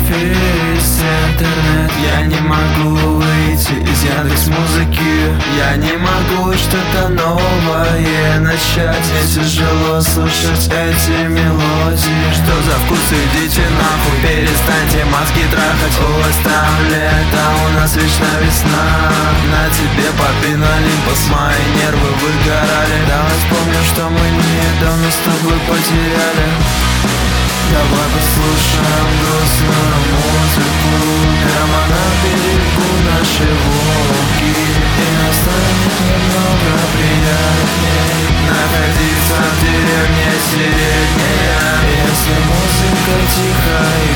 весь интернет. Я не могу выйти из Яндекс.Музыки. Я не могу что-то новое начать. Мне тяжело слушать эти мелодии. Что за вкус? Идите нахуй, перестаньте маски трахать. У вас там лето, у нас вечно весна. На тебе папин Олимпос, мои нервы выгорали. Давай вспомним, что мы недавно с тобой потеряли. Давай послушаем грустную музыку прямо на берегу нашей Волги. И нам станет немного приятней находиться в деревне средняя. Если музыка тихо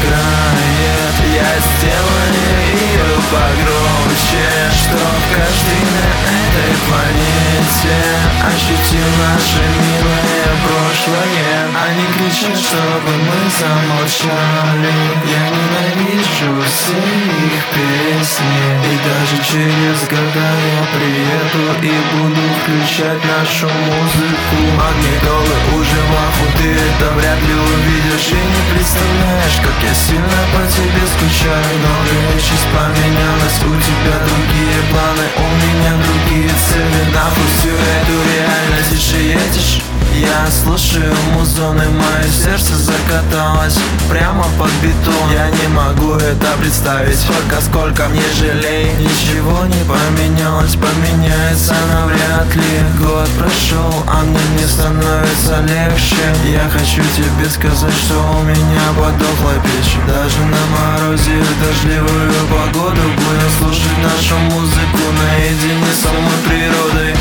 играет, я сделаю ее погромче, чтоб каждый на этой планете ощутил наше милое прошлое. Они кричат, чтобы мы замолчали. Я ненавижу все их песни. И даже через года я приеду и буду включать нашу музыку. Магнитолы уже в аху, ты это вряд ли увидишь. И не представляешь, как я сильно по тебе скучаю. Многое сейчас поменялось, у тебя другие планы, у меня другие цели. Нахуй всю эту реальность, тише едешь. Я слушаю музон, и мое сердце закаталось прямо под бетон. Я не могу это представить, сколько мне жалей. Ничего не поменялось, поменяется навряд ли. Год прошел, а мне не становится легче. Я хочу тебе сказать, что у меня подохла печь. Даже на морозе в дождливую погоду будем слушать нашу музыку наедине с самой природой.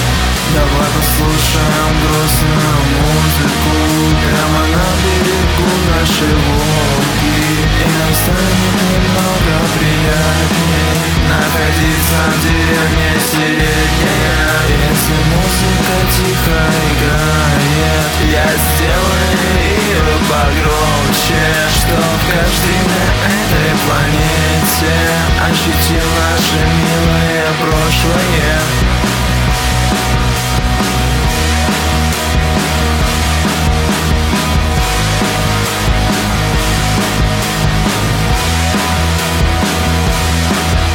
Давай послушаем грустную музыку прямо на берегу нашей Волги. И нам станет немного приятней находиться в деревне средняя. Если музыка тихо играет, я сделаю ее погромче, чтоб каждый на этой планете ощутил наше милое прошлое.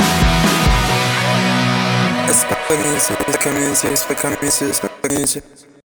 Спокойнее, спокойнее, спокойнее, спокойнее.